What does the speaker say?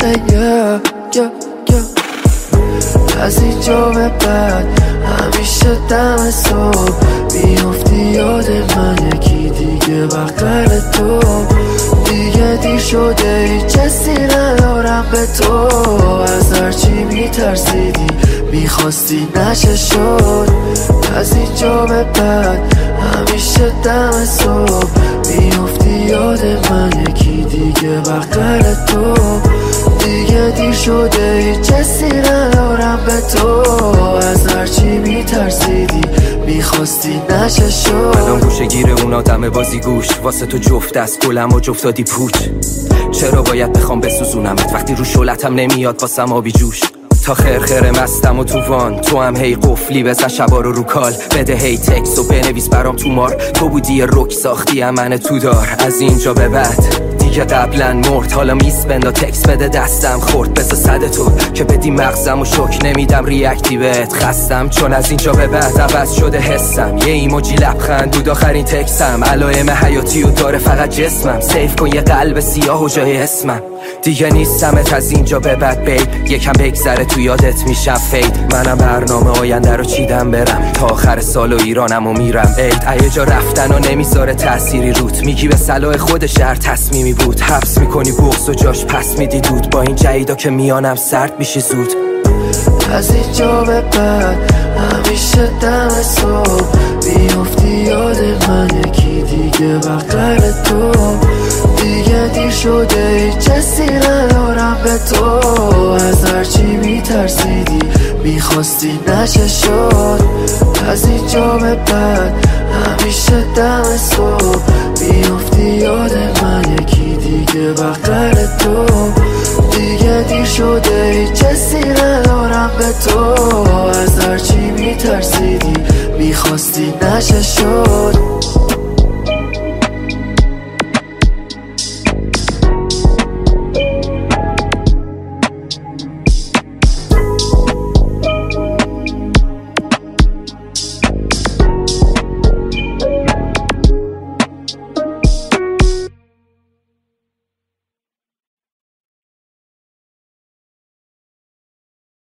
از اینجا به بعد همیشه دم صبح میافتی یاد من یکی دیگه بغل تو. دیگه دیر شده هیچ حسی ندارم به تو. از هرچی میترسیدی میخواستی نشه شد. از اینجا به بعد همیشه دم صبح میافتی یاد من یکی دیگه بغل تو. دیگه دیر شده هیچ حسی ندارم به تو. از هرچی میترسیدی میخواستی نشه شد. الان گوشه گیر اون آدم بازی گوش واسه تو جفت از گلم و جفت دادی پوچ. چرا باید بخوام بسوزونمت وقتی رو شلتم نمیاد واسم آبی جوش. تا خرخره مستم و تو وان تو هم هی قفلی بزن شبا رو کال. بده هی تکس و بنویس برام تو مار. تو بودی رک ساختی من تو دار. از اینجا به بعد دیگه قبلا مرد حالا میس بندا تکس بده دستم خورد. بسا صد تو که بدی مغزم و شک نمیدم ریاکتی بهت خستم. چون از اینجا به بعد عوض شده حسم. یه ایموجی لبخند دود آخرین تکسم. علائم حیاتی و داره فقط جسمم. سیف کن یه قلب سیاه و جای اسمم. دیگه نیستمت از اینجا به بعد بیب. یکم بگذره تو یادت میشم فید. منم برنامه آینده رو چیدم برم تا آخر سال و ایرانم و میرم عید. ایه جا رفتن و نمیذاره تأثیری روت. میگی به صلاح خود شهر تصمیمی بود. حبس میکنی بغض و جاش پس میدی دود. با این جیدا که میانم سرد میشی زود. از اینجا به بعد همیشه دم صبح میافتی یاد من یکی دیگه بغل تو. دیگه دیر شده هیچ حسی ندارم به تو. از هرچی میترسیدی میخواستی نشه شد. از اینجا به بعد همیشه دم صبح میافتی یاد من یکی دیگه بغل تو. دیگه دیر شده هیچ حسی ندارم به تو. از هرچی میترسیدی میخواستی نشه شد.